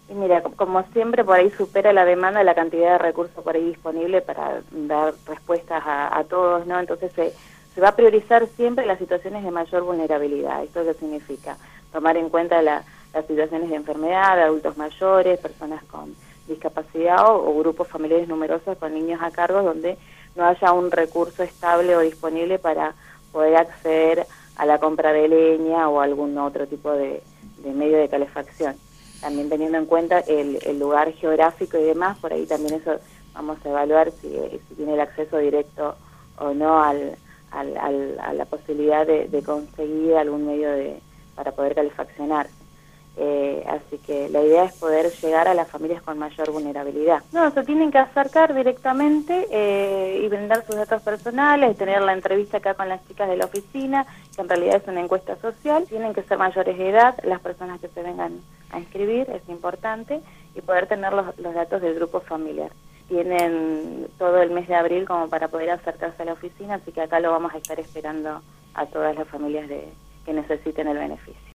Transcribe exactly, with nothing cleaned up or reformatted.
Y mira, como siempre, por ahí supera la demanda la cantidad de recursos por ahí disponible para dar respuestas a, a todos, ¿no? Entonces se, se va a priorizar siempre las situaciones de mayor vulnerabilidad. ¿Esto qué significa? Tomar en cuenta la, las situaciones de enfermedad, de adultos mayores, personas con discapacidad o, o grupos familiares numerosos con niños a cargo, donde no haya un recurso estable o disponible para poder acceder a la compra de leña o algún otro tipo de, de medio de calefacción. También teniendo en cuenta el, el lugar geográfico y demás, por ahí también eso vamos a evaluar si, si tiene el acceso directo o no al, al, al, a la posibilidad de, de conseguir algún medio de para poder calefaccionarse. Eh, así que la idea es poder llegar a las familias con mayor vulnerabilidad. No, se tienen que acercar directamente eh, y brindar sus datos personales, tener la entrevista acá con las chicas de la oficina, que en realidad es una encuesta social. Tienen que ser mayores de edad las personas que se vengan a inscribir, es importante, y poder tener los, los datos del grupo familiar. Tienen todo el mes de abril como para poder acercarse a la oficina, así que acá lo vamos a estar esperando a todas las familias de, que necesiten el beneficio.